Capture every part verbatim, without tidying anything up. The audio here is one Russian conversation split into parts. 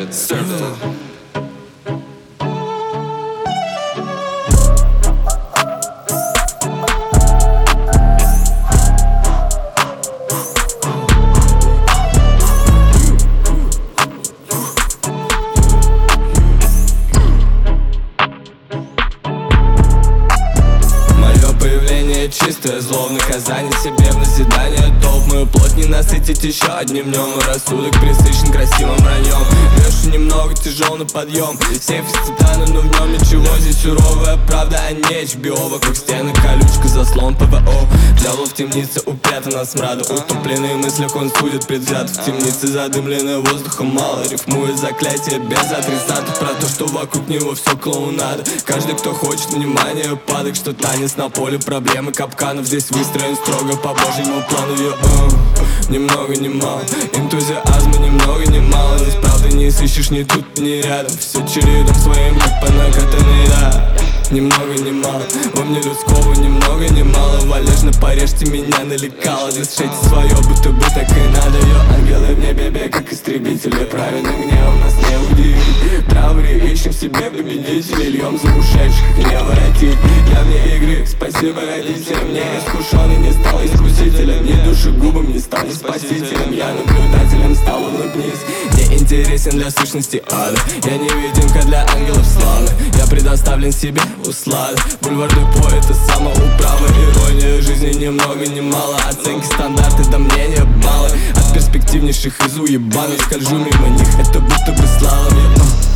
Surfer. Чистое зло в наказание себе в назидание. Толп мою плоть не насытить еще одним днем. И рассудок пресыщен красивым враньем. Вешу немного тяжел на подъем. Сейф из титана, но в нем ничего. Здесь суровая правда, а не эйч би о. Вокруг стены колючка, заслон ПВО. Дьявол в темнице упрятан от смрада. Утопленные мысли он судит предвзят. В темнице задымленное воздухом мало. Рифмует заклятие без адресатов. Про то, что вокруг него все клоунада. Каждый, кто хочет внимания, падок. Что танец на поле проблемы капканов. Здесь выстроен строго по божьему плану. Йо, uh, ни много ни мало. Энтузиазма ни много ни мало. Здесь правды не сыщешь ни тут, ни рядом. Все чередом своим, как по накатанной, да. Ни много ни мало. Во мне людского ни много ни мало. Валежно порежьте меня на лекало. Здесь шейте свое, будто бы так и надо. Йо, ангелы в небе, бег, как истребители. Праведный гнев нас не удивит. Траври ищем в себе победителей. Льем заглушающих не воротить. Я вне игры, спасибо родителям. Не искушенный, не стал искусителем. Не душегубом, не стал не спасителем. Я наблюдателем стал, улыбнись. Не интересен для сущности ада. Я невидимка для ангелов славы. Я предоставлен себе услады. Бульварный поэт и самоуправа. Ирония жизни ни много ни мало. Оценки, стандарты, да мнения баллы. От перспективнейших из уебанов скольжу мимо них, это будто бы слава мне.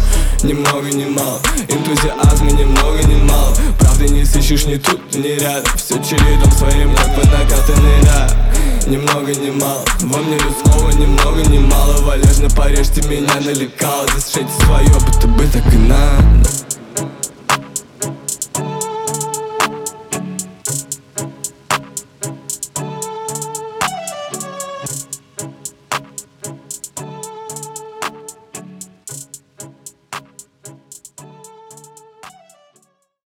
Ни много ни мало. Энтузиазма ни много ни мало. Правды не сыщешь ни тут, ни рядом. Все чередом своим, как бы накатанный, да. Ни много ни мало. Во мне людского ни много ни мало. Валежно порежьте меня на лекало. Здесь шейте свое, будто бы так и надо.